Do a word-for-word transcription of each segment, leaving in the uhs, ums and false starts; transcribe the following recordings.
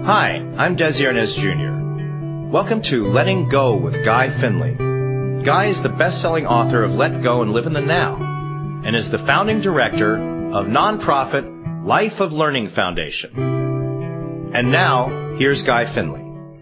Hi, I'm Desi Arnaz Junior Welcome to Letting Go with Guy Finley. Guy is the best-selling author of Let Go and Live in the Now, and is the founding director of nonprofit Life of Learning Foundation. And now, here's Guy Finley.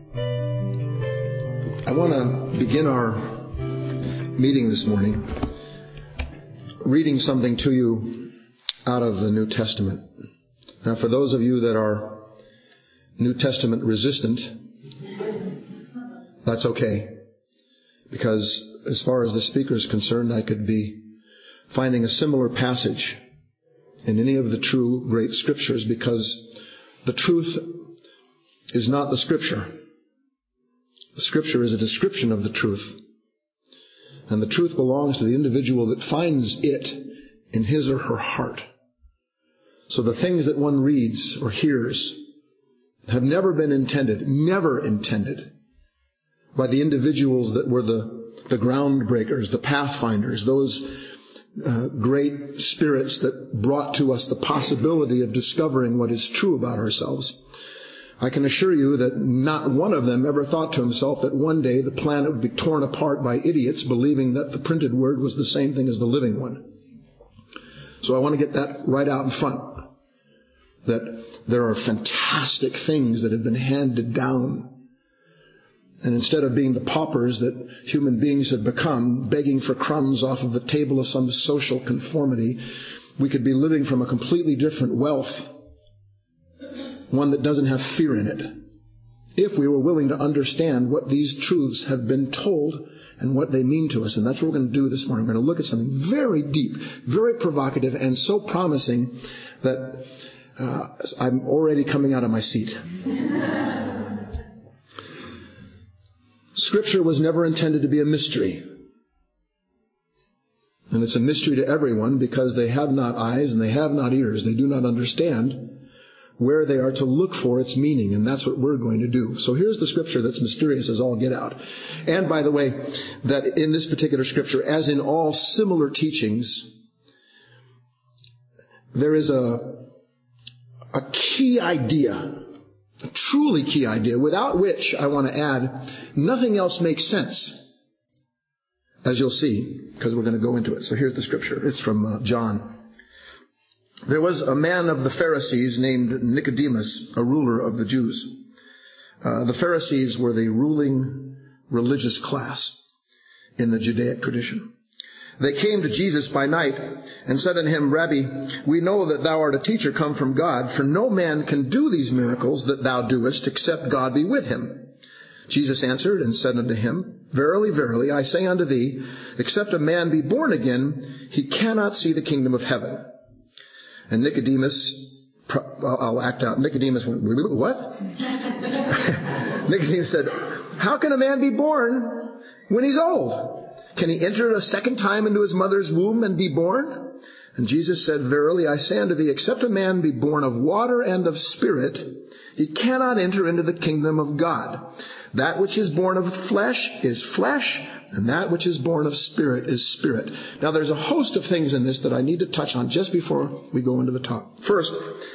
I want to begin our meeting this morning reading something to you out of the New Testament. Now, for those of you that are New Testament resistant, that's okay. Because as far as the speaker is concerned, I could be finding a similar passage in any of the true great scriptures, because the truth is not the scripture. The scripture is a description of the truth. And the truth belongs to the individual that finds it in his or her heart. So the things that one reads or hears have never been intended, never intended by the individuals that were the, the groundbreakers, the pathfinders, those uh, great spirits that brought to us the possibility of discovering what is true about ourselves. I can assure you that not one of them ever thought to himself that one day the planet would be torn apart by idiots believing that the printed word was the same thing as the living one. So I want to get that right out in front, that there are fantastic things that have been handed down. And instead of being the paupers that human beings have become, begging for crumbs off of the table of some social conformity, we could be living from a completely different wealth, one that doesn't have fear in it, if we were willing to understand what these truths have been told and what they mean to us. And that's what we're going to do this morning. We're going to look at something very deep, very provocative, and so promising that uh, I'm already coming out of my seat. Scripture was never intended to be a mystery. And it's a mystery to everyone because they have not eyes and they have not ears. They do not understand where they are to look for its meaning, and that's what we're going to do. So here's the scripture that's mysterious as all get out. And by the way, that in this particular scripture, as in all similar teachings, there is a, a key idea, a truly key idea, without which, I want to add, nothing else makes sense, as you'll see, because we're going to go into it. So here's the scripture. It's from uh, John. There was a man of the Pharisees named Nicodemus, a ruler of the Jews. Uh, the Pharisees were the ruling religious class in the Judaic tradition. They came to Jesus by night and said unto him, Rabbi, we know that thou art a teacher come from God, for no man can do these miracles that thou doest except God be with him. Jesus answered and said unto him, Verily, verily, I say unto thee, except a man be born again, he cannot see the kingdom of heaven. And Nicodemus, I'll act out. Nicodemus went, what? Nicodemus said, how can a man be born when he's old? Can he enter a second time into his mother's womb and be born? And Jesus said, Verily, I say unto thee, except a man be born of water and of spirit, he cannot enter into the kingdom of God. That which is born of flesh is flesh, and that which is born of spirit is spirit. Now, there's a host of things in this that I need to touch on just before we go into the talk. First,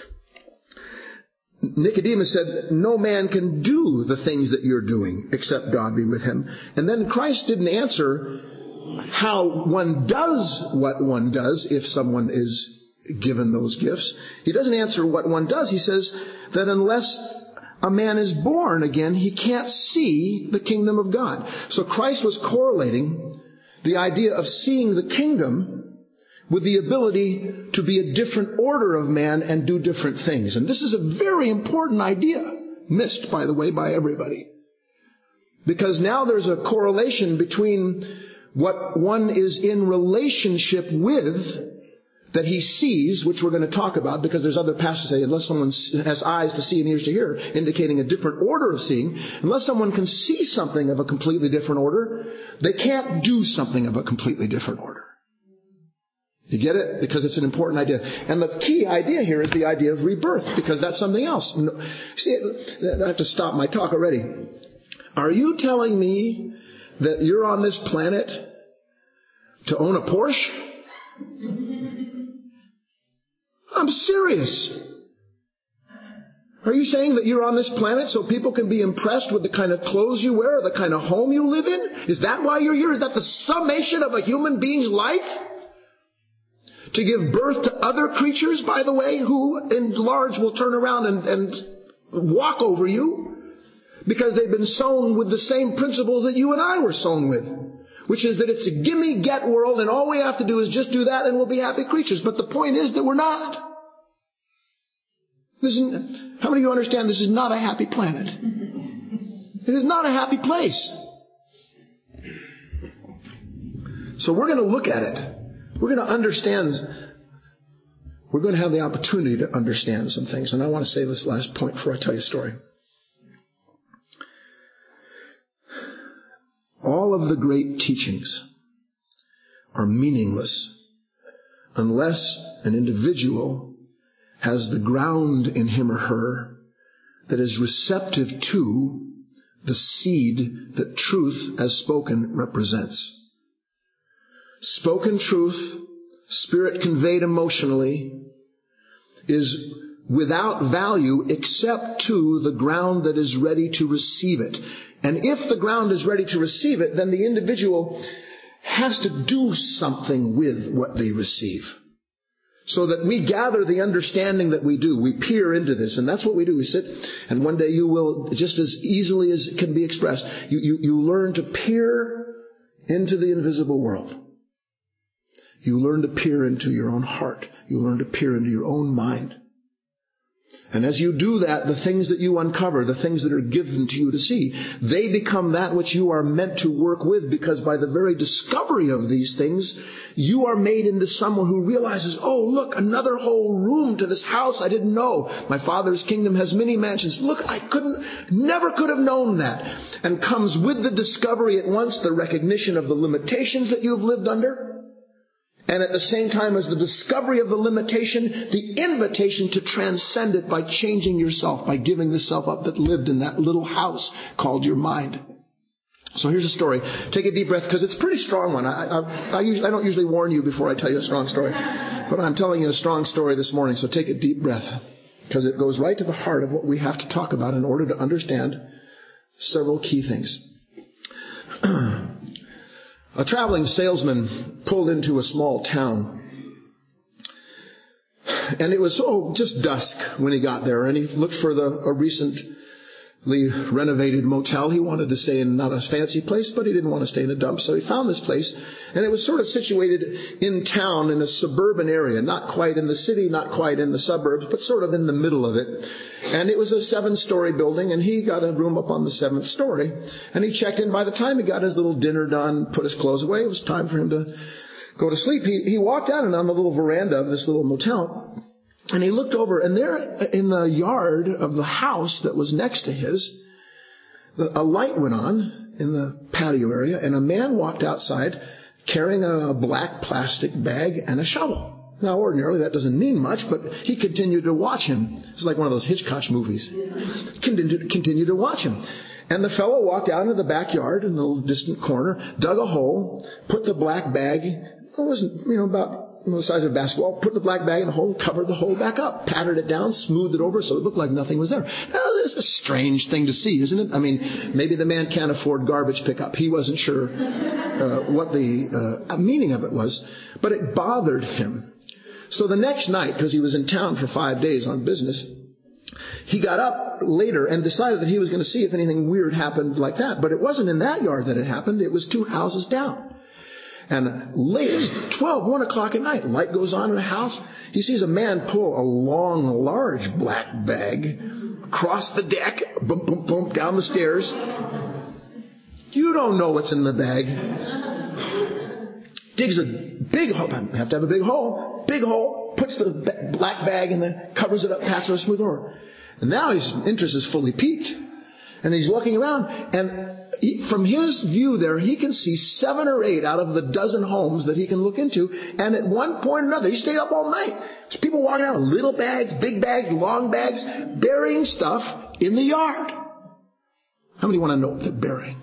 Nicodemus said, no man can do the things that you're doing except God be with him. And then Christ didn't answer how one does what one does if someone is given those gifts. He doesn't answer what one does. He says that unless a man is born again, he can't see the kingdom of God. So Christ was correlating the idea of seeing the kingdom with the ability to be a different order of man and do different things. And this is a very important idea, missed, by the way, by everybody. Because now there's a correlation between what one is in relationship with that he sees, which we're going to talk about, because there's other passages that say, unless someone has eyes to see and ears to hear, indicating a different order of seeing, unless someone can see something of a completely different order, they can't do something of a completely different order. You get it? Because it's an important idea. And the key idea here is the idea of rebirth, because that's something else. See, I have to stop my talk already. Are you telling me that you're on this planet to own a Porsche? I'm serious. Are you saying that you're on this planet so people can be impressed with the kind of clothes you wear or the kind of home you live in? Is that why you're here? Is that the summation of a human being's life? To give birth to other creatures, by the way, who in large will turn around and, and walk over you because they've been sown with the same principles that you and I were sown with, which is that it's a gimme get world and all we have to do is just do that and we'll be happy creatures. But the point is that we're not. This is, how many of you understand this is not a happy planet? It is not a happy place. So we're going to look at it. We're going to understand, we're going to have the opportunity to understand some things. And I want to say this last point before I tell you a story. All of the great teachings are meaningless unless an individual has the ground in him or her that is receptive to the seed that truth as spoken represents. Spoken truth, spirit conveyed emotionally, is without value except to the ground that is ready to receive it. And if the ground is ready to receive it, then the individual has to do something with what they receive. So that we gather the understanding that we do. We peer into this, and that's what we do. We sit, and one day you will, just as easily as it can be expressed, you, you, you learn to peer into the invisible world. You learn to peer into your own heart. You learn to peer into your own mind. And as you do that, the things that you uncover, the things that are given to you to see, they become that which you are meant to work with, because by the very discovery of these things, you are made into someone who realizes, oh, look, another whole room to this house I didn't know. My Father's kingdom has many mansions. Look, I couldn't, never could have known that. And comes with the discovery at once the recognition of the limitations that you have lived under. And at the same time as the discovery of the limitation, the invitation to transcend it by changing yourself, by giving the self up that lived in that little house called your mind. So here's a story. Take a deep breath, because it's a pretty strong one. I, I, I, usually, I don't usually warn you before I tell you a strong story. But I'm telling you a strong story this morning, so take a deep breath, because it goes right to the heart of what we have to talk about in order to understand several key things. A traveling salesman pulled into a small town. And it was oh, just dusk when he got there. And he looked for the, a recently renovated motel. He wanted to stay in not a fancy place, but he didn't want to stay in a dump. So he found this place. And it was sort of situated in town in a suburban area. Not quite in the city, not quite in the suburbs, but sort of in the middle of it. And it was a seven-story building, and he got a room up on the seventh story. And he checked in. By the time he got his little dinner done, put his clothes away, it was time for him to go to sleep. He, he walked out and on the little veranda of this little motel, and he looked over, and there in the yard of the house that was next to his, a light went on in the patio area, and a man walked outside carrying a black plastic bag and a shovel. Now, ordinarily, that doesn't mean much, but he continued to watch him. It's like one of those Hitchcock movies. Continued, continued to watch him. And the fellow walked out into the backyard in a little distant corner, dug a hole, put the black bag, it wasn't, you know, about the size of a basketball, put the black bag in the hole, covered the hole back up, patted it down, smoothed it over so it looked like nothing was there. Now, this is a strange thing to see, isn't it? I mean, maybe the man can't afford garbage pickup. He wasn't sure uh, what the uh, meaning of it was, but it bothered him. So the next night, because he was in town for five days on business, he got up later and decided that he was going to see if anything weird happened like that. But it wasn't in that yard that it happened. It was two houses down. And late, it's twelve, one o'clock at night, light goes on in the house. He sees a man pull a long, large black bag across the deck, boom, boom, boom, down the stairs. You don't know what's in the bag. Digs a big hole. Have to have a big hole. Big hole. Puts the black bag in the, covers it up, passes it a smooth over. And now his interest is fully piqued. And he's looking around. And he, from his view there, he can see seven or eight out of the dozen homes that he can look into. And at one point or another, he stayed up all night. There's people walking around with little bags, big bags, long bags, burying stuff in the yard. How many want to know what they're burying?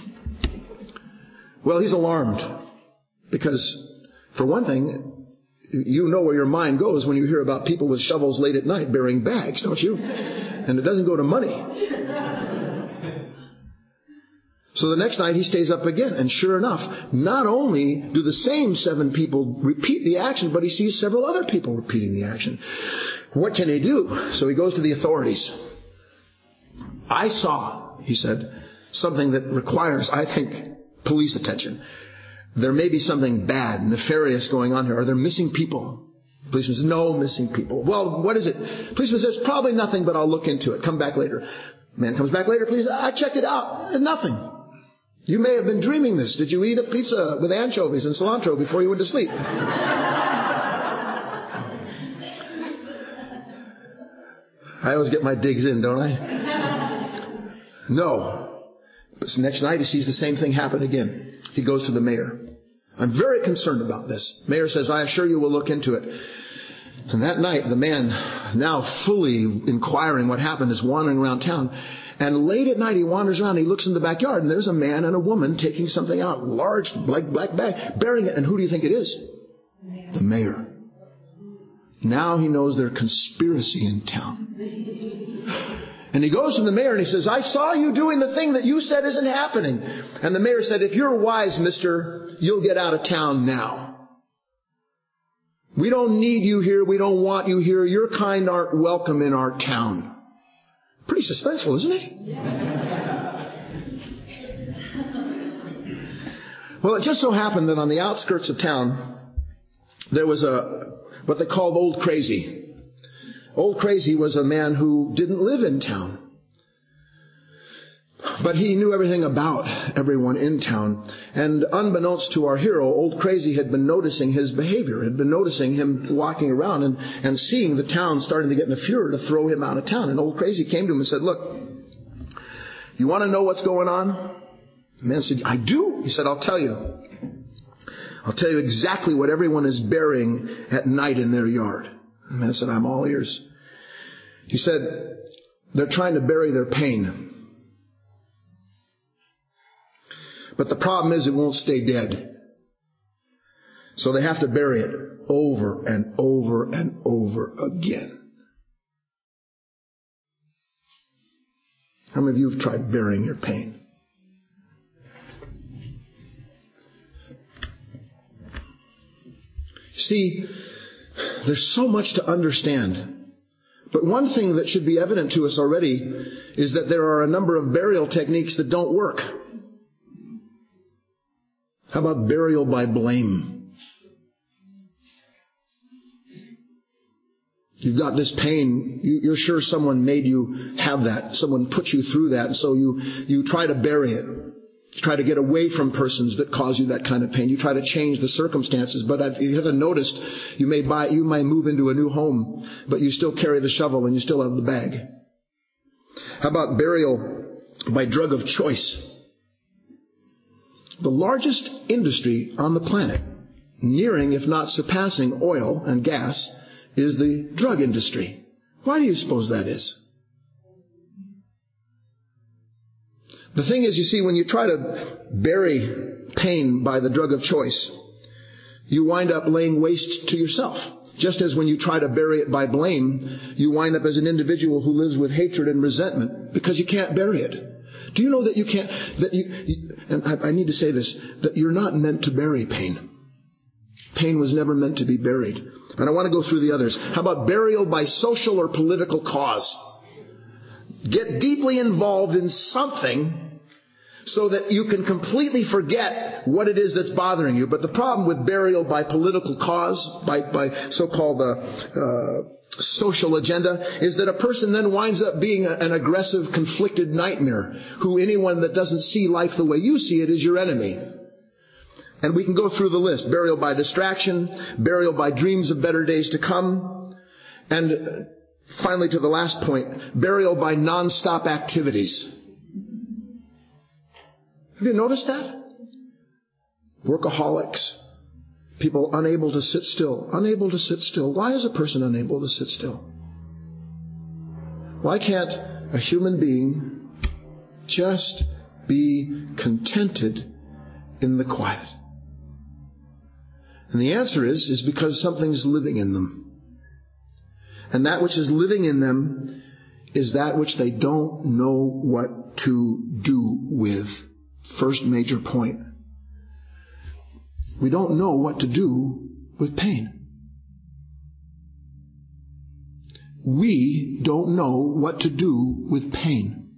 Well, he's alarmed because, for one thing, You know where your mind goes when you hear about people with shovels late at night bearing bags, don't you? And it doesn't go to money. So the next night he stays up again, and sure enough, not only do the same seven people repeat the action, but he sees several other people repeating the action. What can he do? So he goes to the authorities. I saw, he said, something that requires, I think, police attention. There may be something bad, nefarious going on here. Are there missing people? Policeman says, no missing people. Well, what is it? Policeman says, probably nothing, but I'll look into it. Come back later. Man comes back later, please. I checked it out. Nothing. You may have been dreaming this. Did you eat a pizza with anchovies and cilantro before you went to sleep? I always get my digs in, don't I? No. But next night he sees the same thing happen again. He goes to the mayor. I'm very concerned about this. Mayor says, I assure you we'll look into it. And that night, the man, now fully inquiring what happened, is wandering around town. And late at night, he wanders around, he looks in the backyard, and there's a man and a woman taking something out, large, black, black bag, bearing it. And who do you think it is? The mayor. Now he knows there's conspiracy in town. And he goes to the mayor and he says, I saw you doing the thing that you said isn't happening. And the mayor said, if you're wise, mister, you'll get out of town now. We don't need you here. We don't want you here. Your kind aren't welcome in our town. Pretty suspenseful, isn't it? Well, it just so happened that on the outskirts of town, there was a what they called Old Crazy. Old Crazy was a man who didn't live in town. But he knew everything about everyone in town. And unbeknownst to our hero, Old Crazy had been noticing his behavior, had been noticing him walking around and, and seeing the town starting to get in a furor to throw him out of town. And Old Crazy came to him and said, look, you want to know what's going on? The man said, I do. He said, I'll tell you. I'll tell you exactly what everyone is burying at night in their yard. The man said, I'm all ears. He said, they're trying to bury their pain. But the problem is it won't stay dead. So they have to bury it over and over and over again. How many of you have tried burying your pain? See, there's so much to understand. But one thing that should be evident to us already is that there are a number of burial techniques that don't work. How about burial by blame? You've got this pain. You're sure someone made you have that. Someone put you through that. And so you, you try to bury it. You try to get away from persons that cause you that kind of pain. You try to change the circumstances. But if you haven't noticed, you may buy, you might move into a new home, but you still carry the shovel and you still have the bag. How about burial by drug of choice? The largest industry on the planet, nearing if not surpassing oil and gas, is the drug industry. Why do you suppose that is? The thing is, you see, when you try to bury pain by the drug of choice, you wind up laying waste to yourself. Just as when you try to bury it by blame, you wind up as an individual who lives with hatred and resentment because you can't bury it. Do you know that you can't, that you, you and I, I need to say this, that you're not meant to bury pain. Pain was never meant to be buried. And I want to go through the others. How about burial by social or political cause? Get deeply involved in something so that you can completely forget what it is that's bothering you. But the problem with burial by political cause, by, by so-called uh, uh, social agenda, is that a person then winds up being a, an aggressive, conflicted nightmare, who anyone that doesn't see life the way you see it is your enemy. And we can go through the list. Burial by distraction, burial by dreams of better days to come, and finally to the last point, burial by non-stop activities. Have you noticed that? Workaholics. People unable to sit still. Unable to sit still. Why is a person unable to sit still? Why can't a human being just be contented in the quiet? And the answer is, is because something's living in them. And that which is living in them is that which they don't know what to do with. First major point. We don't know what to do with pain. We don't know what to do with pain.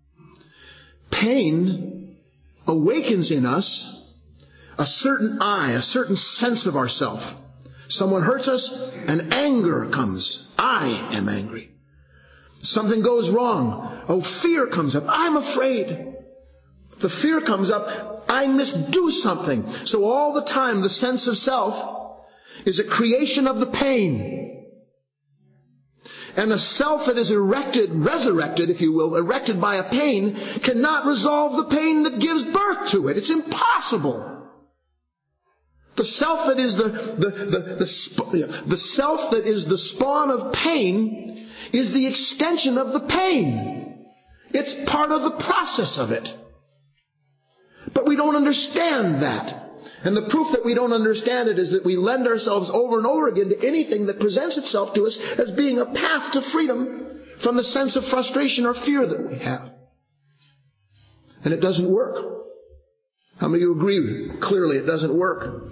Pain awakens in us a certain I, a certain sense of ourself. Someone hurts us and anger comes. I am angry. Something goes wrong. Oh, fear comes up. I'm afraid. The fear comes up. I must do something. So all the time the sense of self is a creation of the pain. And a self that is erected, resurrected, if you will, erected by a pain, cannot resolve the pain that gives birth to it. It's impossible. The self that is the, the, the, the, the self that is the spawn of pain is the extension of the pain. It's part of the process of it. But we don't understand that. And the proof that we don't understand it is that we lend ourselves over and over again to anything that presents itself to us as being a path to freedom from the sense of frustration or fear that we have. And it doesn't work. How many of you agree? Clearly it doesn't work.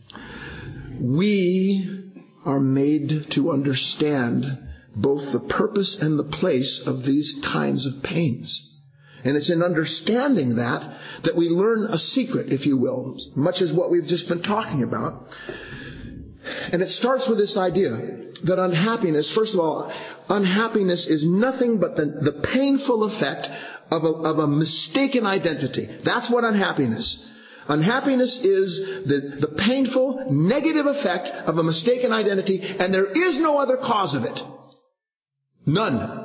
We are made to understand both the purpose and the place of these kinds of pains. And it's in understanding that that we learn a secret, if you will, much as what we've just been talking about. And it starts with this idea that unhappiness, first of all, unhappiness is nothing but the, the painful effect of a, of a mistaken identity. That's what unhappiness. Unhappiness is the, the painful, negative effect of a mistaken identity, and there is no other cause of it. None.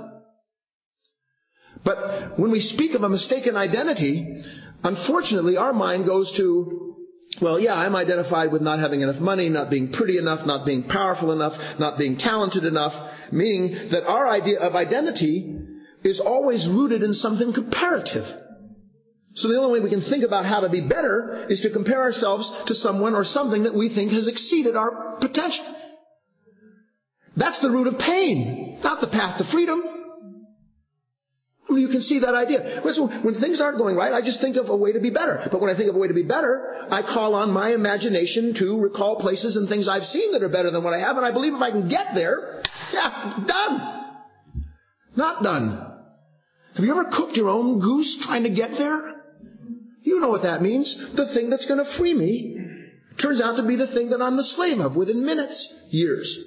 But when we speak of a mistaken identity, unfortunately our mind goes to, well, yeah, I'm identified with not having enough money, not being pretty enough, not being powerful enough, not being talented enough, meaning that our idea of identity is always rooted in something comparative. So the only way we can think about how to be better is to compare ourselves to someone or something that we think has exceeded our potential. That's the root of pain, not the path to freedom. I mean, you can see that idea. So when things aren't going right, I just think of a way to be better. But when I think of a way to be better, I call on my imagination to recall places and things I've seen that are better than what I have. And I believe if I can get there, yeah, done. Not done. Have you ever cooked your own goose trying to get there? You know what that means. The thing that's going to free me turns out to be the thing that I'm the slave of within minutes, years.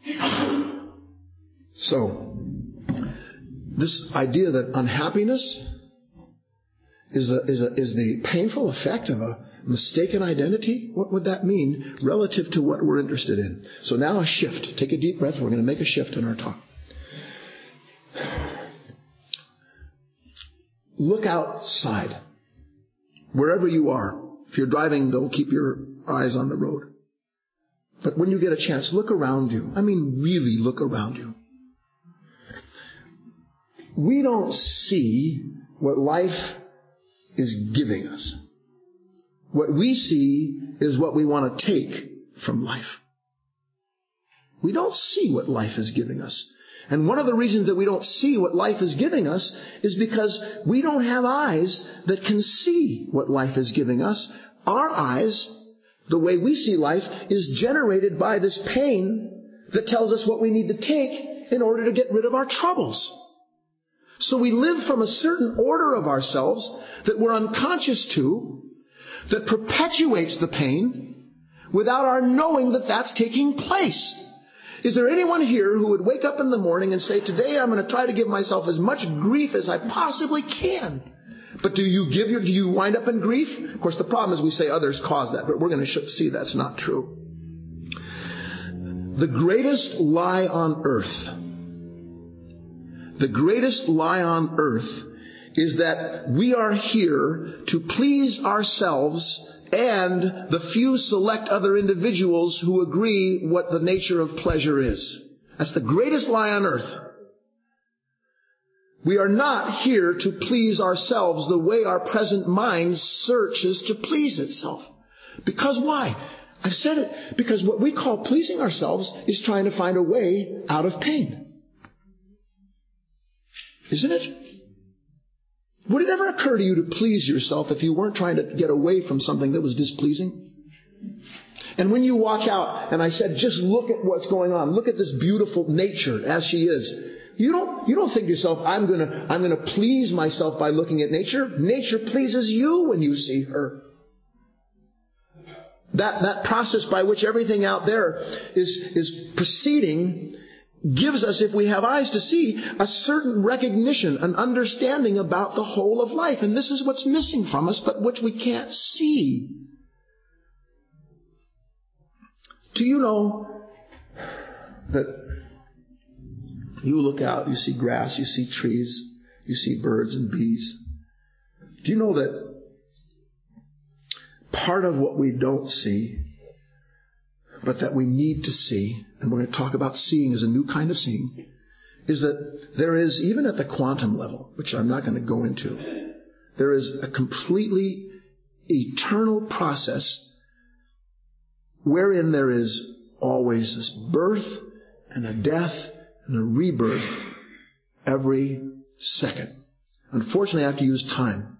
So, this idea that unhappiness is, a, is, a, is the painful effect of a mistaken identity, what would that mean relative to what we're interested in? So now a shift. Take a deep breath. We're going to make a shift in our talk. Look outside. Wherever you are. If you're driving, don't keep your eyes on the road. But when you get a chance, look around you. I mean, really look around you. We don't see what life is giving us. What we see is what we want to take from life. We don't see what life is giving us. And one of the reasons that we don't see what life is giving us is because we don't have eyes that can see what life is giving us. Our eyes, the way we see life, is generated by this pain that tells us what we need to take in order to get rid of our troubles. So we live from a certain order of ourselves that we're unconscious to, that perpetuates the pain without our knowing that that's taking place. Is there anyone here who would wake up in the morning and say, today I'm going to try to give myself as much grief as I possibly can? But do you give your, do you wind up in grief? Of course, the problem is we say others cause that, but we're going to see that's not true. The greatest lie on earth, the greatest lie on earth is that we are here to please ourselves and the few select other individuals who agree what the nature of pleasure is. That's the greatest lie on earth. We are not here to please ourselves the way our present mind searches to please itself. Because why? I've said it because what we call pleasing ourselves is trying to find a way out of pain. Isn't it? Would it ever occur to you to please yourself if you weren't trying to get away from something that was displeasing? And when you walk out, and I said, just look at what's going on. Look at this beautiful nature as she is. You don't, you don't think to yourself, I'm gonna, I'm gonna please myself by looking at nature. Nature pleases you when you see her. That, that process by which everything out there is, is proceeding gives us, if we have eyes to see, a certain recognition, an understanding about the whole of life. And this is what's missing from us, but which we can't see. Do you know that you look out, you see grass, you see trees, you see birds and bees? Do you know that part of what we don't see, but that we need to see, and we're going to talk about seeing as a new kind of seeing, is that there is, even at the quantum level, which I'm not going to go into, there is a completely eternal process wherein there is always this birth and a death and a rebirth every second. Unfortunately, I have to use time.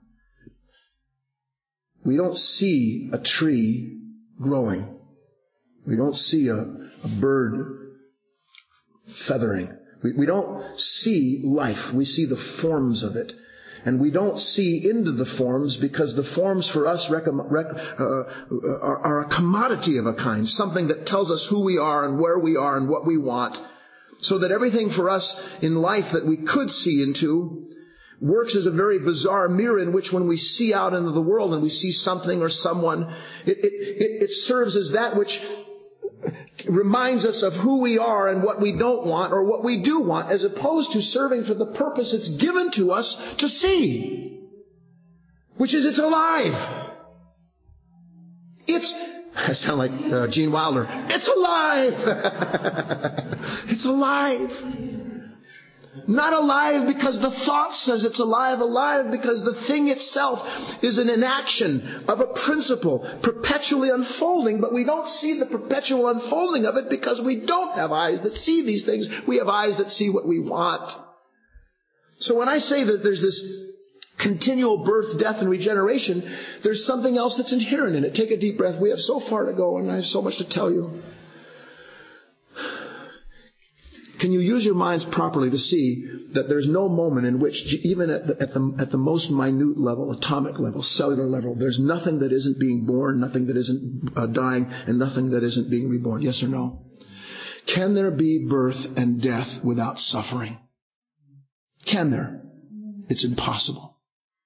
We don't see a tree growing. We don't see a, a bird feathering. We, we don't see life. We see the forms of it. And we don't see into the forms because the forms for us rec- rec- uh, are, are a commodity of a kind, something that tells us who we are and where we are and what we want, so that everything for us in life that we could see into works as a very bizarre mirror in which when we see out into the world and we see something or someone, it, it, it, it serves as that which reminds us of who we are and what we don't want or what we do want, as opposed to serving for the purpose it's given to us to see, which is it's alive. It's, I sound like uh, Gene Wilder, it's alive. It's alive. Not alive because the thought says it's alive, alive because the thing itself is an inaction of a principle perpetually unfolding, but we don't see the perpetual unfolding of it because we don't have eyes that see these things. We have eyes that see what we want. So when I say that there's this continual birth, death, and regeneration, there's something else that's inherent in it. Take a deep breath. We have so far to go, and I have so much to tell you. Can you use your minds properly to see that there's no moment in which, even at the, at the, at the most minute level, atomic level, cellular level, there's nothing that isn't being born, nothing that isn't uh, dying, and nothing that isn't being reborn? Yes or no? Can there be birth and death without suffering? Can there? It's impossible.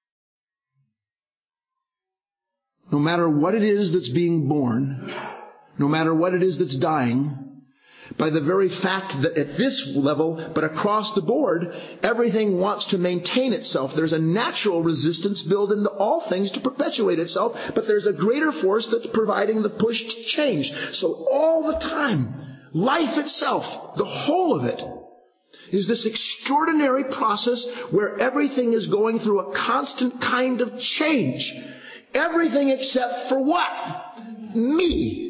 No matter what it is that's being born, no matter what it is that's dying, by the very fact that at this level, but across the board, everything wants to maintain itself. There's a natural resistance built into all things to perpetuate itself, but there's a greater force that's providing the push to change. So all the time, life itself, the whole of it, is this extraordinary process where everything is going through a constant kind of change. Everything except for what? Me.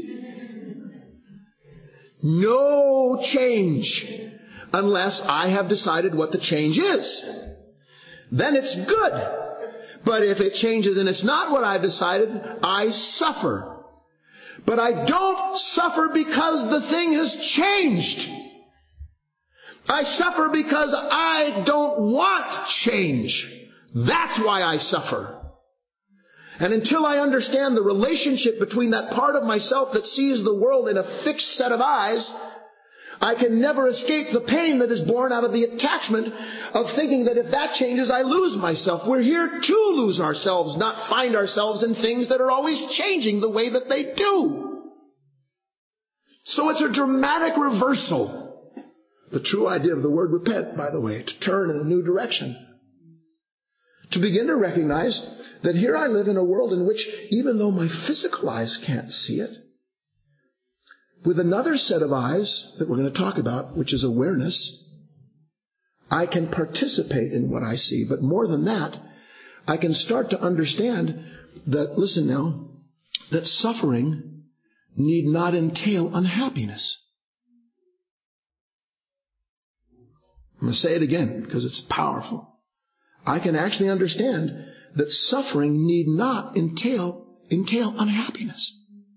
No change unless I have decided what the change is. Then it's good. But if it changes and it's not what I've decided, I suffer. But I don't suffer because the thing has changed. I suffer because I don't want change. That's why I suffer. And until I understand the relationship between that part of myself that sees the world in a fixed set of eyes, I can never escape the pain that is born out of the attachment of thinking that if that changes, I lose myself. We're here to lose ourselves, not find ourselves in things that are always changing the way that they do. So it's a dramatic reversal. The true idea of the word repent, by the way, to turn in a new direction. To begin to recognize that here I live in a world in which, even though my physical eyes can't see it, with another set of eyes that we're going to talk about, which is awareness, I can participate in what I see. But more than that, I can start to understand that, listen now, that suffering need not entail unhappiness. I'm going to say it again because it's powerful. I can actually understand that suffering need not entail, entail unhappiness.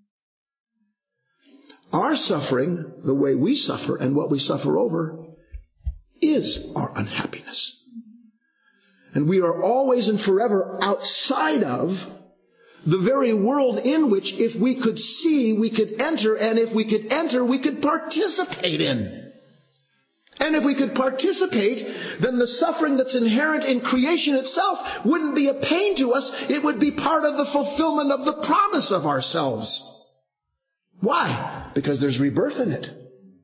Our suffering, the way we suffer and what we suffer over, is our unhappiness. And we are always and forever outside of the very world in which, if we could see, we could enter, and if we could enter, we could participate in. And if we could participate, then the suffering that's inherent in creation itself wouldn't be a pain to us. It would be part of the fulfillment of the promise of ourselves. Why? Because there's rebirth in it.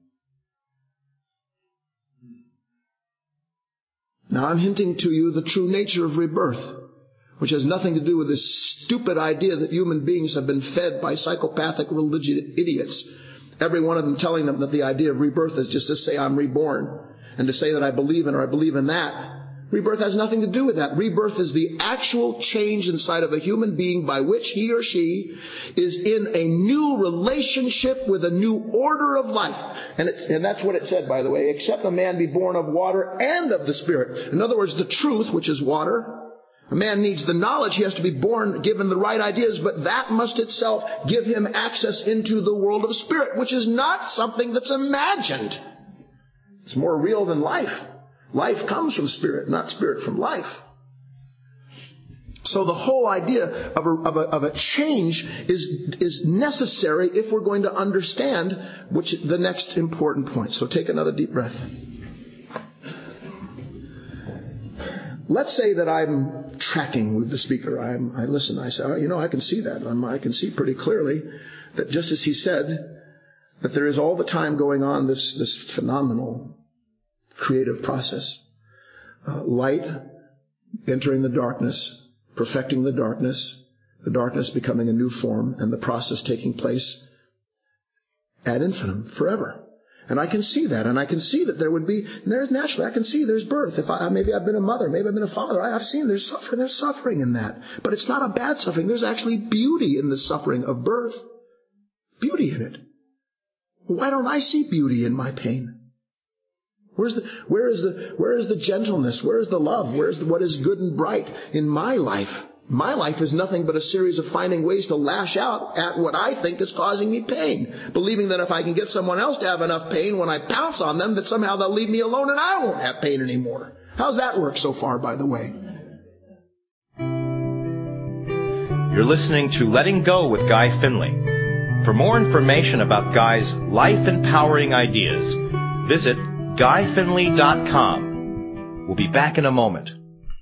Now I'm hinting to you the true nature of rebirth, which has nothing to do with this stupid idea that human beings have been fed by psychopathic religious idiots. Every one of them telling them that the idea of rebirth is just to say I'm reborn and to say that I believe in or I believe in that. Rebirth has nothing to do with that. Rebirth is the actual change inside of a human being by which he or she is in a new relationship with a new order of life. And, it, and that's what it said, by the way, except a man be born of water and of the Spirit. In other words, the truth, which is water. A man needs the knowledge. He has to be born, given the right ideas, but that must itself give him access into the world of spirit, which is not something that's imagined. It's more real than life. Life comes from spirit, not spirit from life. So the whole idea of a, of a, of a change is, is necessary if we're going to understand which the next important point. So take another deep breath. Let's say that I'm tracking with the speaker. I'm, I listen. I say, oh, you know, I can see that. I'm, I can see pretty clearly that just as he said, that there is all the time going on this, this phenomenal creative process. Uh, light entering the darkness, perfecting the darkness, the darkness becoming a new form, and the process taking place ad infinitum, forever. And I can see that, and I can see that there would be, and there's naturally, I can see there's birth. If I, maybe I've been a mother, maybe I've been a father, I, I've seen there's suffering, there's suffering in that. But it's not a bad suffering. There's actually beauty in the suffering of birth. Beauty in it. Well, why don't I see beauty in my pain? Where's the, where is the, where is the gentleness? Where is the love? Where is the, what is good and bright in my life? My life is nothing but a series of finding ways to lash out at what I think is causing me pain, believing that if I can get someone else to have enough pain when I pounce on them, that somehow they'll leave me alone and I won't have pain anymore. How's that work so far, by the way? You're listening to Letting Go with Guy Finley. For more information about Guy's life-empowering ideas, visit guy finley dot com. We'll be back in a moment.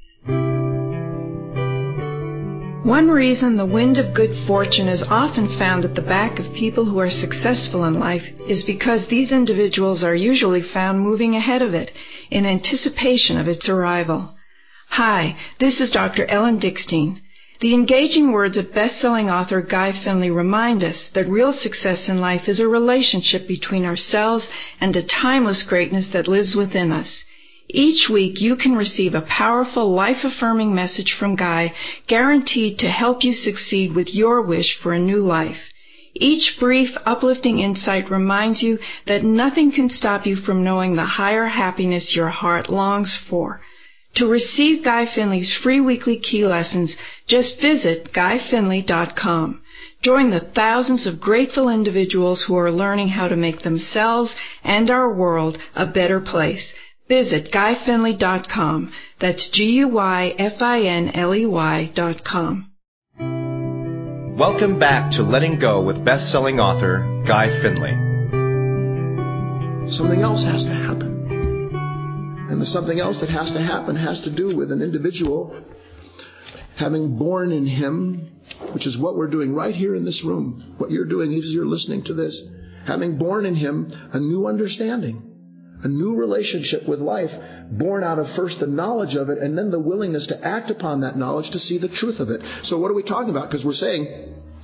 One reason the wind of good fortune is often found at the back of people who are successful in life is because these individuals are usually found moving ahead of it in anticipation of its arrival. Hi, this is Doctor Ellen Dickstein. The engaging words of best-selling author Guy Finley remind us that real success in life is a relationship between ourselves and a timeless greatness that lives within us. Each week you can receive a powerful, life-affirming message from Guy, guaranteed to help you succeed with your wish for a new life. Each brief, uplifting insight reminds you that nothing can stop you from knowing the higher happiness your heart longs for. To receive Guy Finley's free weekly key lessons, just visit guy finley dot com. Join the thousands of grateful individuals who are learning how to make themselves and our world a better place. Visit guy finley dot com. That's G U Y F I N L E Y dot com. Welcome back to Letting Go with best-selling author Guy Finley. Something else has to happen. And the something else that has to happen has to do with an individual having born in him, which is what we're doing right here in this room. What you're doing as you're listening to this. Having born in him a new understanding. A new relationship with life, born out of first the knowledge of it and then the willingness to act upon that knowledge to see the truth of it. So what are we talking about? Because we're saying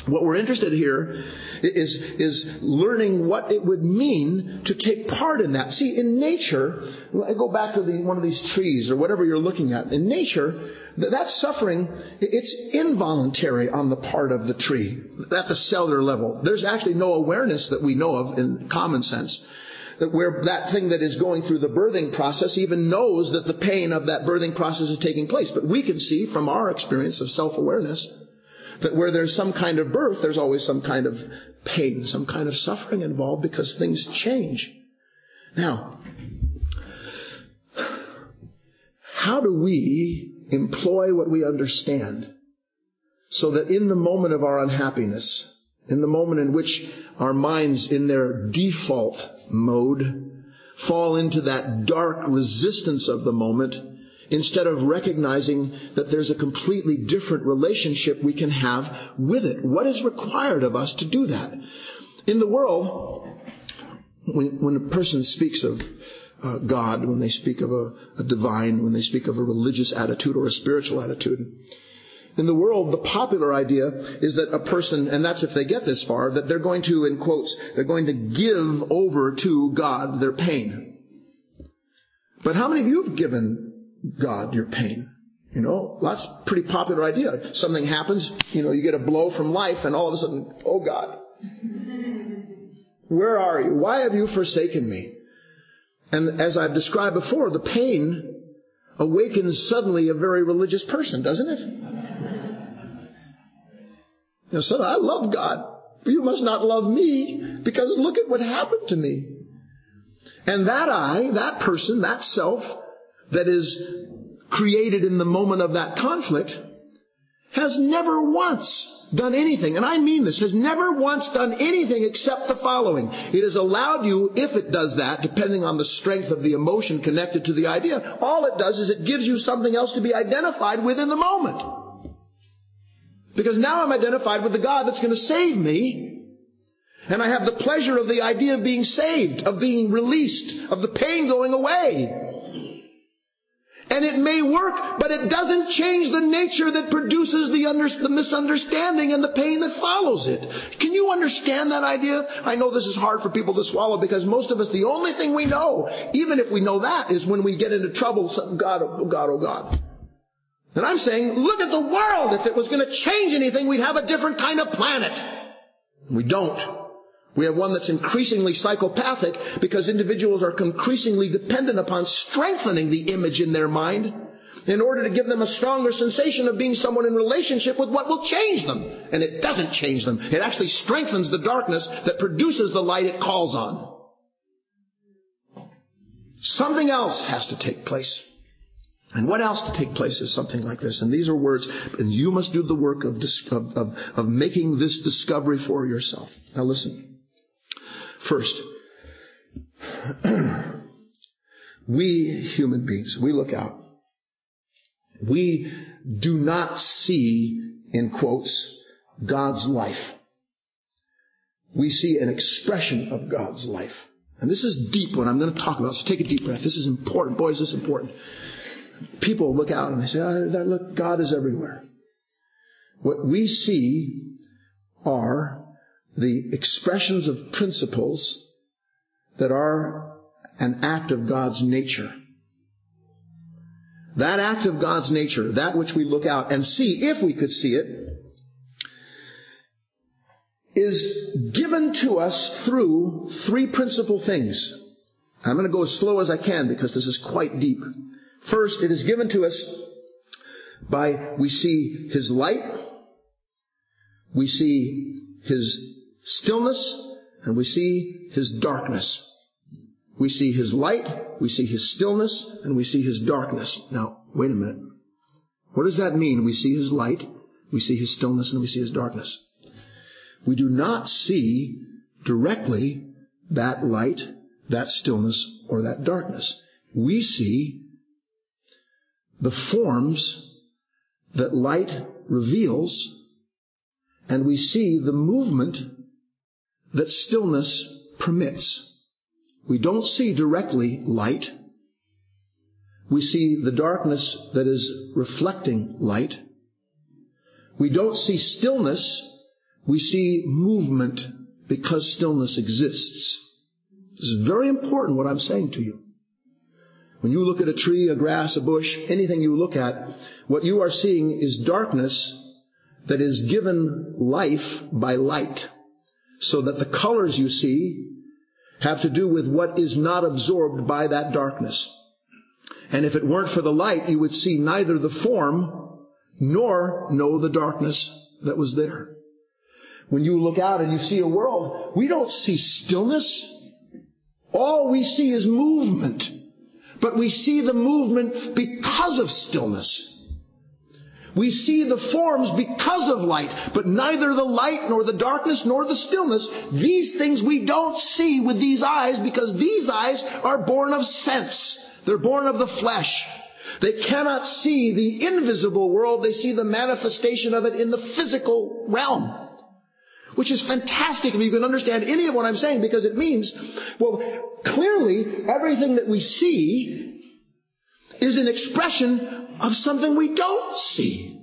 What we're interested here is, is learning what it would mean to take part in that. See, in nature, I go back to the, one of these trees or whatever you're looking at. In nature, that suffering, it's involuntary on the part of the tree at the cellular level. There's actually no awareness that we know of in common sense that where that thing that is going through the birthing process even knows that the pain of that birthing process is taking place. But we can see from our experience of self-awareness that where there's some kind of birth, there's always some kind of pain, some kind of suffering involved because things change. Now, how do we employ what we understand so that in the moment of our unhappiness, in the moment in which our minds in their default mode fall into that dark resistance of the moment, instead of recognizing that there's a completely different relationship we can have with it? What is required of us to do that? In the world, when, when a person speaks of uh, God, when they speak of a, a divine, when they speak of a religious attitude or a spiritual attitude, in the world, the popular idea is that a person, and that's if they get this far, that they're going to, in quotes, they're going to give over to God their pain. But how many of you have given God your pain? You know, that's a pretty popular idea. Something happens, you know, you get a blow from life and all of a sudden, oh God, where are you? Why have you forsaken me? And as I've described before, the pain awakens suddenly a very religious person, doesn't it? You know, so I love God. You must not love me because look at what happened to me. And that I, that person, that self, that is created in the moment of that conflict has never once done anything, and I mean this, has never once done anything except the following. It has allowed you, if it does that, depending on the strength of the emotion connected to the idea, all it does is it gives you something else to be identified with in the moment. Because now I'm identified with the God that's going to save me, and I have the pleasure of the idea of being saved, of being released, of the pain going away. And it may work, but it doesn't change the nature that produces the, under, the misunderstanding and the pain that follows it. Can you understand that idea? I know this is hard for people to swallow because most of us, the only thing we know, even if we know that, is when we get into trouble, God, oh God, oh God. And I'm saying, look at the world. If it was going to change anything, we'd have a different kind of planet. We don't. We have one that's increasingly psychopathic because individuals are increasingly dependent upon strengthening the image in their mind in order to give them a stronger sensation of being someone in relationship with what will change them. And it doesn't change them. It actually strengthens the darkness that produces the light it calls on. Something else has to take place. And what else to take place is something like this. And these are words, and you must do the work of, of, of, of making this discovery for yourself. Now listen. First, we human beings, we look out. We do not see, in quotes, God's life. We see an expression of God's life. And this is deep what I'm going to talk about, so take a deep breath. This is important. Boy, is this important. People look out and they say, oh, look, God is everywhere. What we see are the expressions of principles that are an act of God's nature. That act of God's nature, that which we look out and see, if we could see it, is given to us through three principal things. I'm going to go as slow as I can because this is quite deep. First, it is given to us by, we see His light, we see His stillness, and we see His darkness. We see His light, we see His stillness, and we see His darkness. Now, wait a minute. What does that mean? We see His light, we see His stillness, and we see His darkness. We do not see directly that light, that stillness, or that darkness. We see the forms that light reveals, and we see the movement that stillness permits. We don't see directly light. We see the darkness that is reflecting light. We don't see stillness. we see movement because stillness exists. This is very important what I'm saying to you. When you look at a tree, a grass, a bush, anything you look at, what you are seeing is darkness that is given life by light. So that the colors you see have to do with what is not absorbed by that darkness. And if it weren't for the light, you would see neither the form nor know the darkness that was there. When you look out and you see a world, we don't see stillness. All we see is movement. But we see the movement because of stillness. We see the forms because of light, but neither the light nor the darkness nor the stillness, these things we don't see with these eyes because these eyes are born of sense. They're born of the flesh. They cannot see the invisible world. They see the manifestation of it in the physical realm. Which is fantastic if you can understand any of what I'm saying, because it means, well, clearly everything that we see is an expression of something we don't see.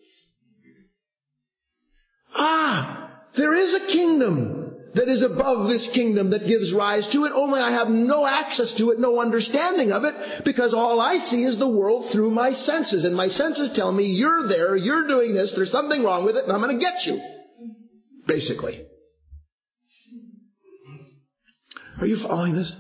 Ah, there is a kingdom that is above this kingdom that gives rise to it, only I have no access to it, no understanding of it, because all I see is the world through my senses, and my senses tell me, you're there, you're doing this, there's something wrong with it, and I'm going to get you. Basically. Are you following this?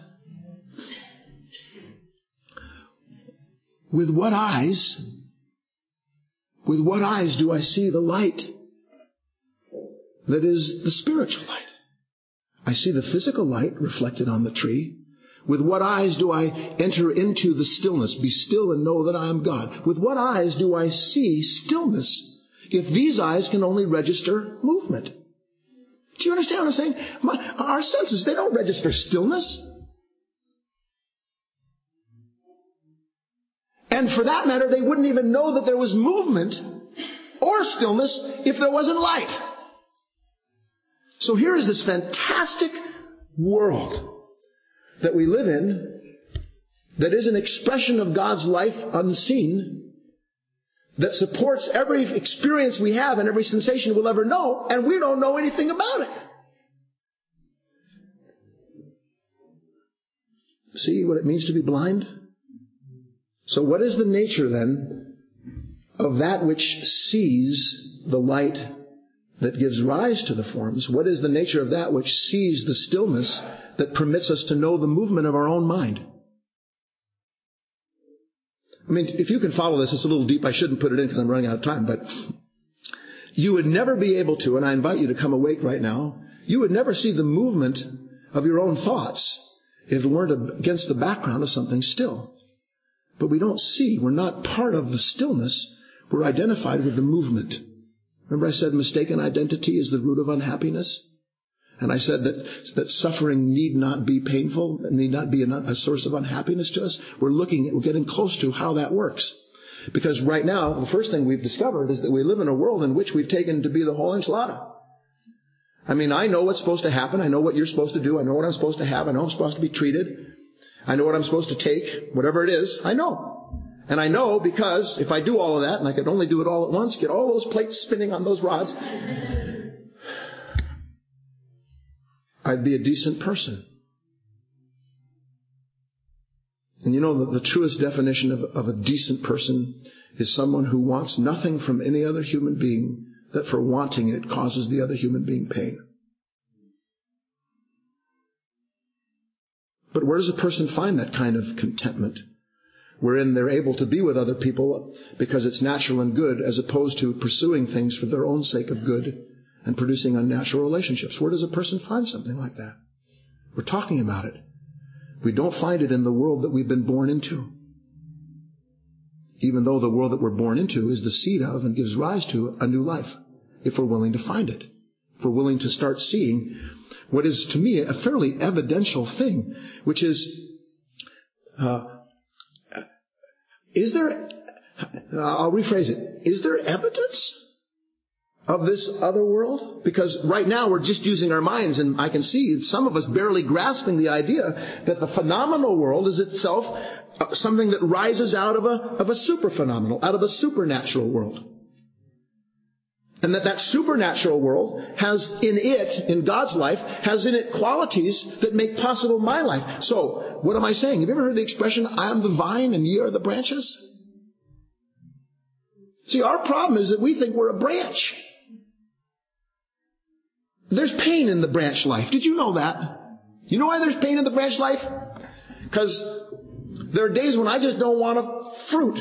With what eyes, with what eyes do I see the light that is the spiritual light? I see the physical light reflected on the tree. With what eyes do I enter into the stillness? Be still and know that I am God. With what eyes do I see stillness if these eyes can only register movement? Do you understand what I'm saying? My, our senses, they don't register stillness. And for that matter, they wouldn't even know that there was movement or stillness if there wasn't light. So here is this fantastic world that we live in that is an expression of God's life unseen, that supports every experience we have and every sensation we'll ever know, and we don't know anything about it. See what it means to be blind? So what is the nature then of that which sees the light that gives rise to the forms? What is the nature of that which sees the stillness that permits us to know the movement of our own mind? I mean, if you can follow this, it's a little deep. I shouldn't put it in because I'm running out of time, but you would never be able to, and I invite you to come awake right now, you would never see the movement of your own thoughts if it weren't against the background of something still. But we don't see. We're not part of the stillness. We're identified with the movement. Remember I said mistaken identity is the root of unhappiness? And I said that, that suffering need not be painful, need not be a, a source of unhappiness to us. We're looking at, we're getting close to how that works. Because right now, the first thing we've discovered is that we live in a world in which we've taken to be the whole enchilada. I mean, I know what's supposed to happen. I know what you're supposed to do. I know what I'm supposed to have. I know I'm supposed to be treated. I know what I'm supposed to take, whatever it is. I know. And I know because if I do all of that, and I could only do it all at once, get all those plates spinning on those rods, I'd be a decent person. And you know that the truest definition of, of a decent person is someone who wants nothing from any other human being that for wanting it causes the other human being pain. But where does a person find that kind of contentment? Wherein they're able to be with other people because it's natural and good, as opposed to pursuing things for their own sake of good and producing unnatural relationships. Where does a person find something like that? We're talking about it. We don't find it in the world that we've been born into. Even though the world that we're born into is the seed of and gives rise to a new life, if we're willing to find it. If we're willing to start seeing what is, to me, a fairly evidential thing, which is, uh, is there, I'll rephrase it, is there evidence of this other world? Because right now we're just using our minds, and I can see some of us barely grasping the idea that the phenomenal world is itself something that rises out of a, of a super phenomenal, out of a supernatural world. And that that supernatural world has in it, in God's life, has in it qualities that make possible my life. So, what am I saying? Have you ever heard the expression, I am the vine and ye are the branches? See, our problem is that we think we're a branch. There's pain in the branch life. Did you know that? You know why there's pain in the branch life? Because there are days when I just don't want a fruit.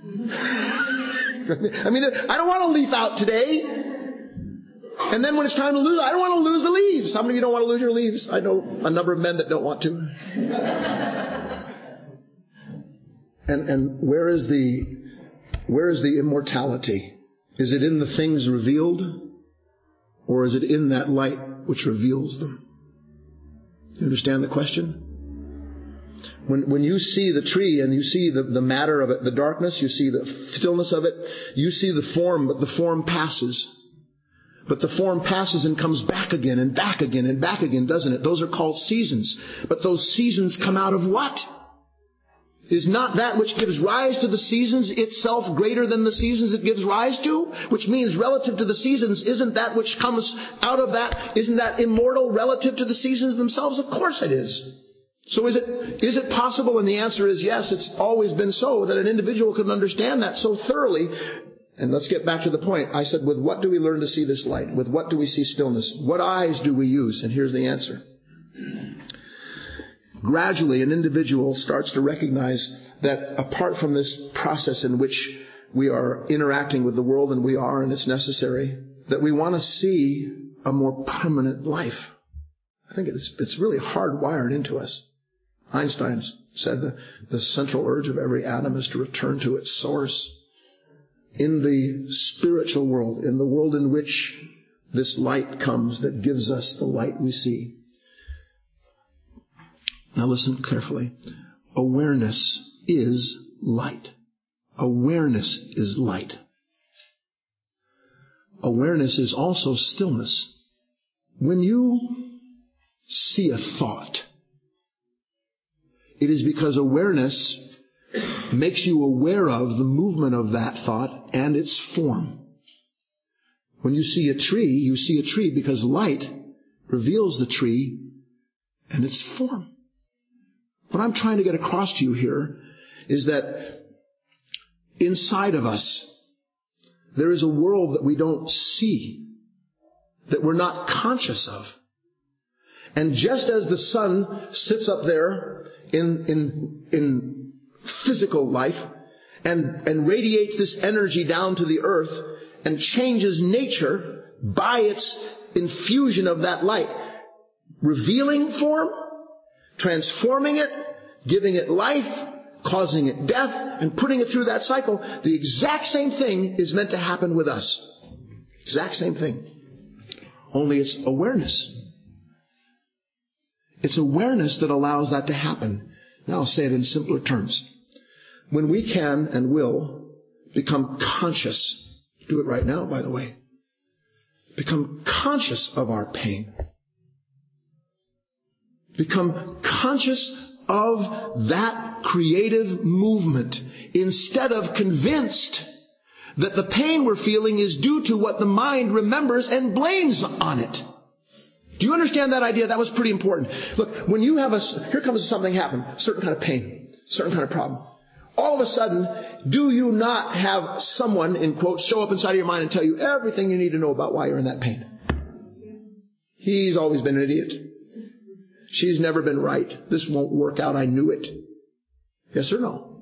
I mean, I don't want to leaf out today. And then when it's time to lose, I don't want to lose the leaves. How many of you don't want to lose your leaves? I know a number of men that don't want to. And, and where is the, where is the immortality? Is it in the things revealed? Or is it in that light which reveals them? You understand the question? When, when you see the tree and you see the, the matter of it, the darkness, you see the stillness of it, you see the form, but the form passes. But the form passes and comes back again and back again and back again, doesn't it? Those are called seasons. But those seasons come out of what? Is not that which gives rise to the seasons itself greater than the seasons it gives rise to? Which means relative to the seasons, isn't that which comes out of that, isn't that immortal relative to the seasons themselves? Of course it is. So is it, is it possible? And the answer is yes, it's always been so, that an individual can understand that so thoroughly. And let's get back to the point. I said, with what do we learn to see this light? With what do we see stillness? What eyes do we use? And here's the answer. Gradually, an individual starts to recognize that apart from this process in which we are interacting with the world, and we are, and it's necessary, that we want to see a more permanent life. I think it's, it's really hardwired into us. Einstein said the, the central urge of every atom is to return to its source. In the spiritual world, in the world in which this light comes that gives us the light we see. Now listen carefully. Awareness is light. Awareness is light. Awareness is also stillness. When you see a thought, it is because awareness makes you aware of the movement of that thought and its form. When you see a tree, you see a tree because light reveals the tree and its form. What I'm trying to get across to you here is that inside of us, there is a world that we don't see, that we're not conscious of. And just as the sun sits up there in, in, in physical life and, and radiates this energy down to the earth and changes nature by its infusion of that light, revealing form, transforming it, giving it life, causing it death, and putting it through that cycle, the exact same thing is meant to happen with us. Exact same thing. Only it's awareness. It's awareness that allows that to happen. Now I'll say it in simpler terms. When we can and will become conscious, do it right now, by the way, become conscious of our pain, become conscious of that creative movement instead of convinced that the pain we're feeling is due to what the mind remembers and blames on it. Do you understand that idea? That was pretty important. Look, when you have a, here comes something happen, certain kind of pain, certain kind of problem. All of a sudden, do you not have someone, in quotes, show up inside of your mind and tell you everything you need to know about why you're in that pain? He's always been an idiot. She's never been right. This won't work out. I knew it. Yes or no?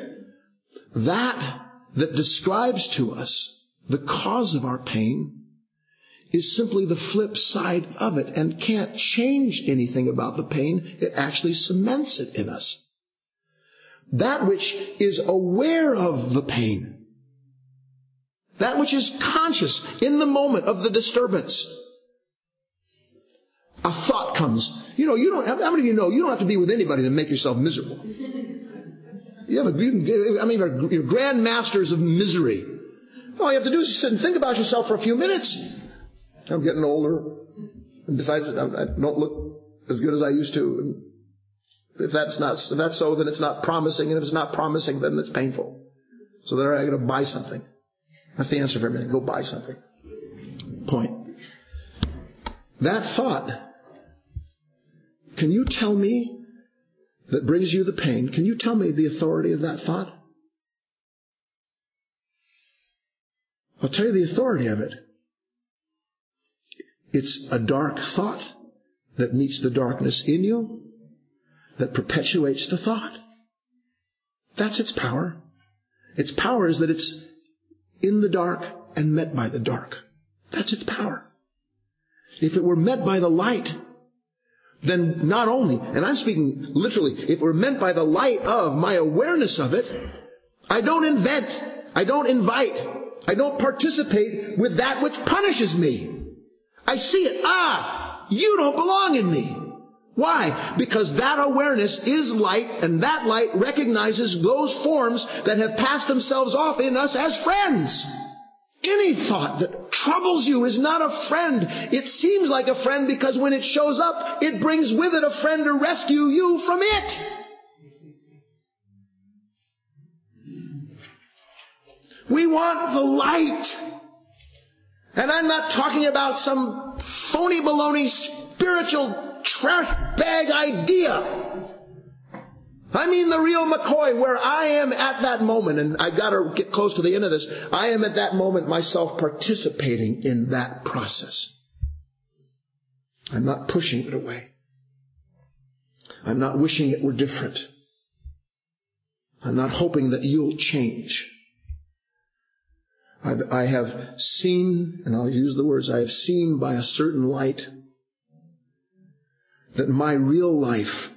That that describes to us the cause of our pain is simply the flip side of it and can't change anything about the pain. It actually cements it in us. That which is aware of the pain, that which is conscious in the moment of the disturbance. A thought comes. You know, you don't. How many of you know you don't have to be with anybody to make yourself miserable? You have a, you can, I mean, you're, you're grand masters of misery. All you have to do is sit and think about yourself for a few minutes. I'm getting older, and besides, I don't look as good as I used to. And if that's not, if that's so, then it's not promising, and if it's not promising, then it's painful. So then I got to buy something. That's the answer for everything. Go buy something. point. That thought, can you tell me, that brings you the pain, can you tell me the authority of that thought? I'll tell you the authority of it. It's a dark thought that meets the darkness in you, that perpetuates the thought. That's its power. Its power is that it's in the dark and met by the dark. That's its power. If it were met by the light, then not only, and I'm speaking literally, if it were meant by the light of my awareness of it, I don't invent, I don't invite, I don't participate with that which punishes me. I see it. Ah, you don't belong in me. Why? Because that awareness is light, and that light recognizes those forms that have passed themselves off in us as friends. Any thought that troubles you is not a friend. It seems like a friend because when it shows up, it brings with it a friend to rescue you from it. We want the light. And I'm not talking about some phony baloney spiritual trash bag idea. I mean the real McCoy, where I am at that moment, and I've got to get close to the end of this, I am at that moment myself participating in that process. I'm not pushing it away. I'm not wishing it were different. I'm not hoping that you'll change. I've, I have seen, and I'll use the words, I have seen by a certain light that my real life,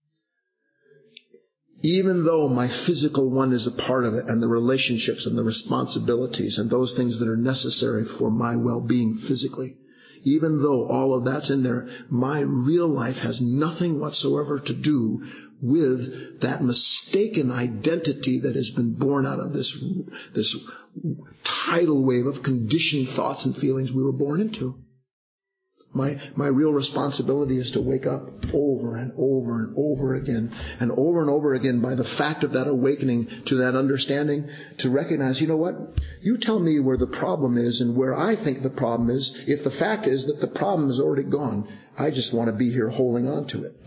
even though my physical one is a part of it, and the relationships and the responsibilities and those things that are necessary for my well-being physically, even though all of that's in there, my real life has nothing whatsoever to do with that mistaken identity that has been born out of this, this tidal wave of conditioned thoughts and feelings we were born into. My, my real responsibility is to wake up over and over and over again, and over and over again by the fact of that awakening to that understanding, to recognize, you know what? You tell me where the problem is and where I think the problem is. If the fact is that the problem is already gone, I just want to be here holding on to it.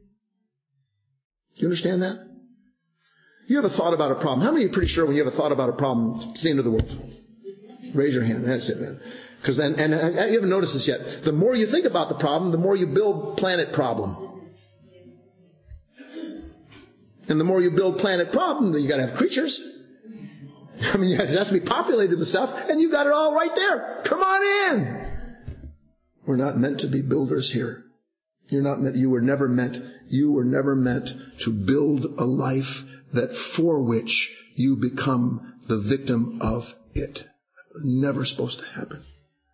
You understand that? You have a thought about a problem. How many are pretty sure when you have a thought about a problem, it's the end of the world? Raise your hand. That's it, man. Because then, and you haven't noticed this yet, the more you think about the problem, the more you build planet problem. And the more you build planet problem, then you got to have creatures. I mean, it has to be populated with stuff, and you got it all right there. Come on in. We're not meant to be builders here. You're not meant, you were never meant, you were never meant to build a life that for which you become the victim of it. Never supposed to happen.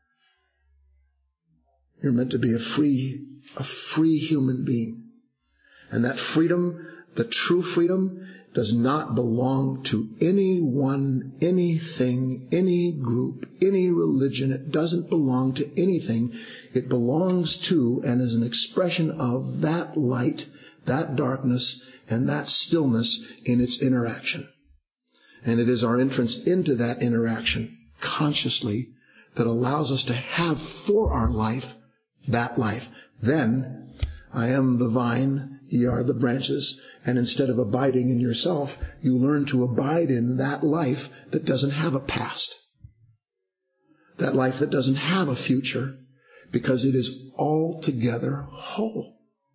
You're meant to be a free, a free human being. And that freedom, the true freedom, does not belong to anyone, anything, any group, any religion. It doesn't belong to anything. It belongs to and is an expression of that light, that darkness, and that stillness in its interaction. And it is our entrance into that interaction consciously that allows us to have for our life that life. Then, I am the vine, ye are the branches, and instead of abiding in yourself, you learn to abide in that life that doesn't have a past. That life that doesn't have a future, because it is altogether whole.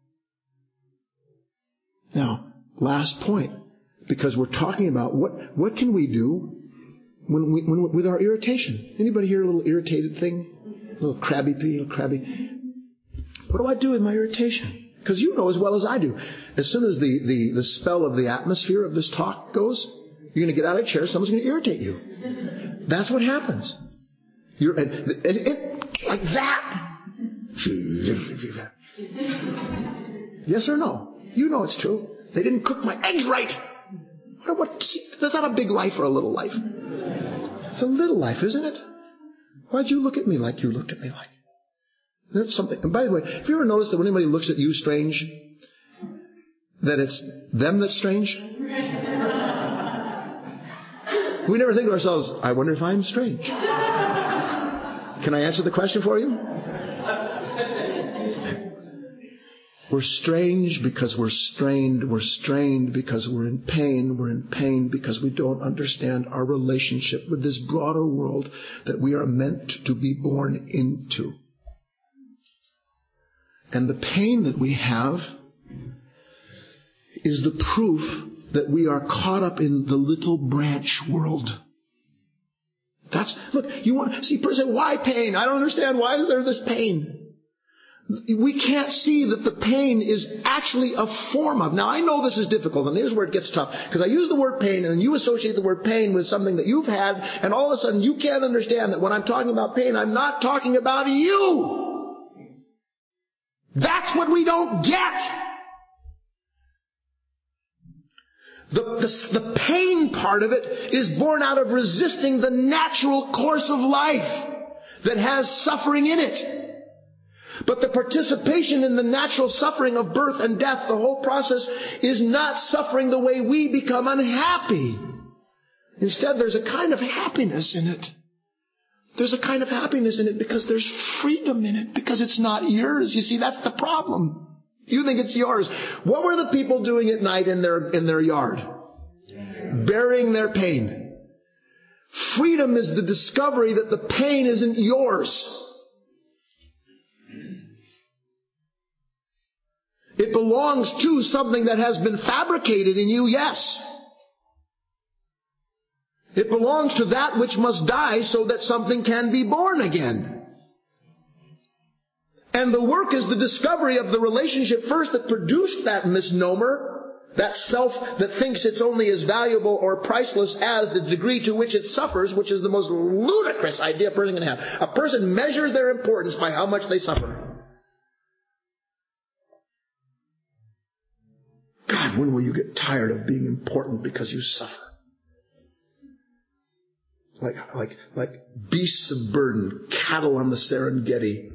Now, last point, because we're talking about what, what can we do when we, when, with our irritation. Anybody here a little irritated thing? A little crabby, a little crabby? What do I do with my irritation? Because you know as well as I do, as soon as the, the, the spell of the atmosphere of this talk goes, you're going to get out of your chair, someone's going to irritate you. That's what happens. You're, and, and, and, like that. Yes or no? You know it's true. They didn't cook my eggs right. What, what, that's not a big life or a little life. It's a little life, isn't it? Why'd you look at me like you looked at me like? There's something. And by the way, have you ever noticed that when anybody looks at you strange, that it's them that's strange? We never think to ourselves, I wonder if I'm strange. Can I answer the question for you? We're strange because we're strained. We're strained because we're in pain. We're in pain because we don't understand our relationship with this broader world that we are meant to be born into. And the pain that we have is the proof that we are caught up in the little branch world. That's, look, you want, see, person say, why pain? I don't understand. Why is there this pain? We can't see that the pain is actually a form of. Now, I know this is difficult, and here's where it gets tough. Because I use the word pain, and then you associate the word pain with something that you've had, and all of a sudden you can't understand that when I'm talking about pain, I'm not talking about you. That's what we don't get. The, the, the pain part of it is born out of resisting the natural course of life that has suffering in it. But the participation in the natural suffering of birth and death, the whole process, is not suffering the way we become unhappy. Instead, there's a kind of happiness in it. There's a kind of happiness in it because there's freedom in it, because it's not yours. You see, that's the problem. You think it's yours. What were the people doing at night in their, in their yard? Burying their pain. Freedom is the discovery that the pain isn't yours. It belongs to something that has been fabricated in you, yes. It belongs to that which must die so that something can be born again. And the work is the discovery of the relationship first that produced that misnomer, that self that thinks it's only as valuable or priceless as the degree to which it suffers, which is the most ludicrous idea a person can have. A person measures their importance by how much they suffer. God, when will you get tired of being important because you suffer? Like, like, like beasts of burden, cattle on the Serengeti.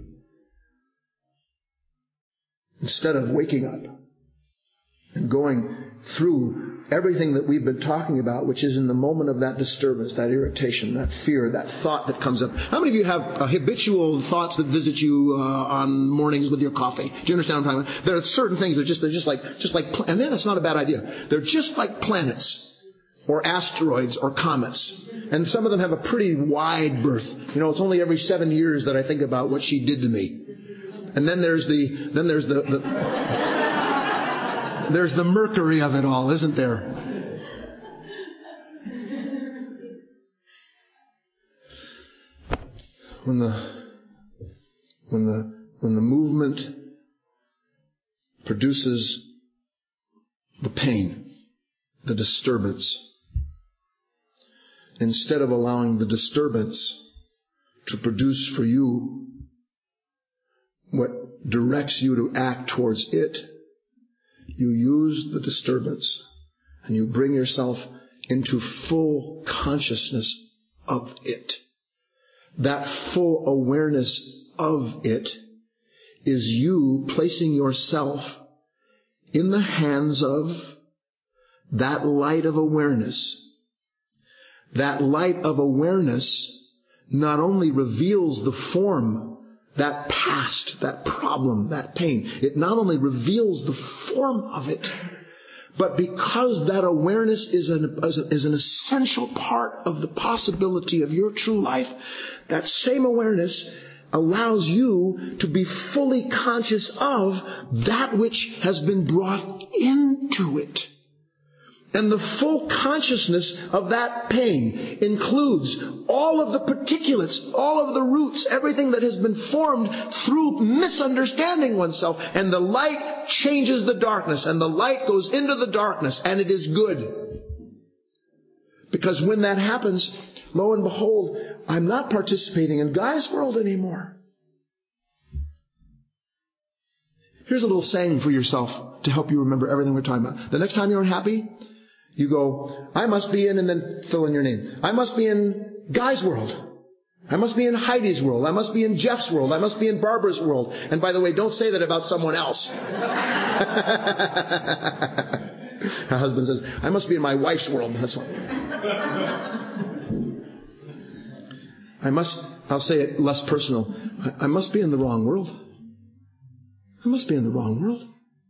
Instead of waking up and going through everything that we've been talking about, which is in the moment of that disturbance, that irritation, that fear, that thought that comes up. How many of you have uh, habitual thoughts that visit you uh, on mornings with your coffee? Do you understand what I'm talking about? There are certain things that are just, they're just like, just like, and then it's not a bad idea. They're just like planets or asteroids or comets. And some of them have a pretty wide berth. You know, it's only every seven years that I think about what she did to me. And then there's the, then there's the, the there's the mercury of it all, isn't there? When the, when the, when the movement produces the pain, the disturbance, instead of allowing the disturbance to produce for you what directs you to act towards it, you use the disturbance and you bring yourself into full consciousness of it. That full awareness of it is you placing yourself in the hands of that light of awareness. That light of awareness not only reveals the form, that past, that problem, that pain. It not only reveals the form of it, but because that awareness is an, is an essential part of the possibility of your true life, that same awareness allows you to be fully conscious of that which has been brought into it. And the full consciousness of that pain includes all of the particulates, all of the roots, everything that has been formed through misunderstanding oneself. And the light changes the darkness, and the light goes into the darkness, and it is good. Because when that happens, lo and behold, I'm not participating in Guy's world anymore. Here's a little saying for yourself to help you remember everything we're talking about. The next time you're unhappy, you go, I must be in, and then fill in your name. I must be in Guy's world. I must be in Heidi's world. I must be in Jeff's world. I must be in Barbara's world. And by the way, don't say that about someone else. Her husband says, I must be in my wife's world. That's what. I must, I'll say it less personal. I, I must be in the wrong world. I must be in the wrong world.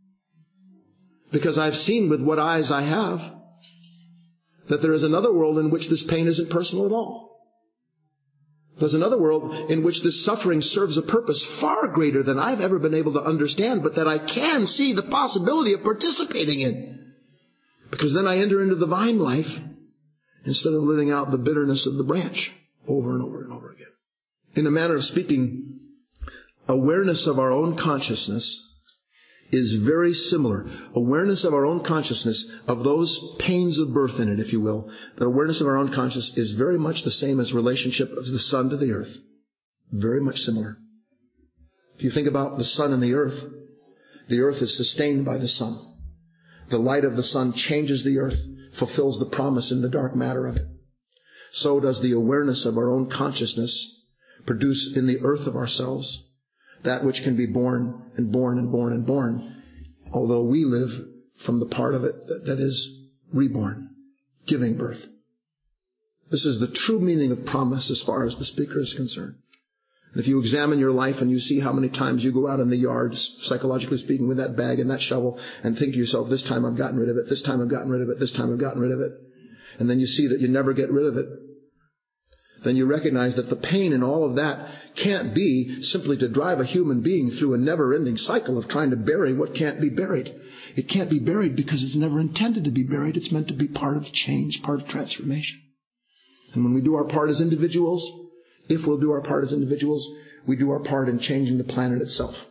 Because I've seen with what eyes I have that there is another world in which this pain isn't personal at all. There's another world in which this suffering serves a purpose far greater than I've ever been able to understand, but that I can see the possibility of participating in. Because then I enter into the vine life instead of living out the bitterness of the branch over and over and over again. In a manner of speaking, awareness of our own consciousness is very similar. Awareness of our own consciousness, of those pains of birth in it, if you will, the awareness of our own consciousness is very much the same as relationship of the sun to the earth. Very much similar. If you think about the sun and the earth, the earth is sustained by the sun. The light of the sun changes the earth, fulfills the promise in the dark matter of it. So does the awareness of our own consciousness produce in the earth of ourselves that which can be born and born and born and born, although we live from the part of it that, that is reborn, giving birth. This is the true meaning of promise as far as the speaker is concerned. And if you examine your life and you see how many times you go out in the yard, psychologically speaking, with that bag and that shovel, and think to yourself, this time I've gotten rid of it, this time I've gotten rid of it, this time I've gotten rid of it, and then you see that you never get rid of it, then you recognize that the pain in all of that can't be simply to drive a human being through a never-ending cycle of trying to bury what can't be buried. It can't be buried because it's never intended to be buried. It's meant to be part of change, part of transformation. And when we do our part as individuals, if we'll do our part as individuals, we do our part in changing the planet itself.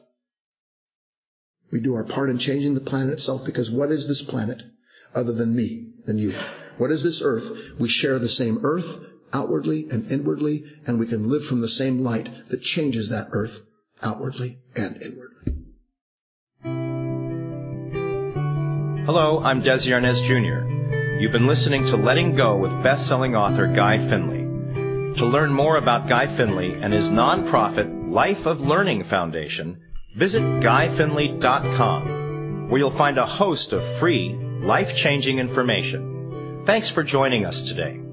We do our part in changing the planet itself, because what is this planet other than me, than you? What is this earth? We share the same earth, outwardly and inwardly, and we can live from the same light that changes that earth outwardly and inwardly. Hello, I'm Desi Arnaz Junior You've been listening to Letting Go with best-selling author Guy Finley. To learn more about Guy Finley and his nonprofit Life of Learning Foundation, visit guy finley dot com, where you'll find a host of free, life-changing information. Thanks for joining us today.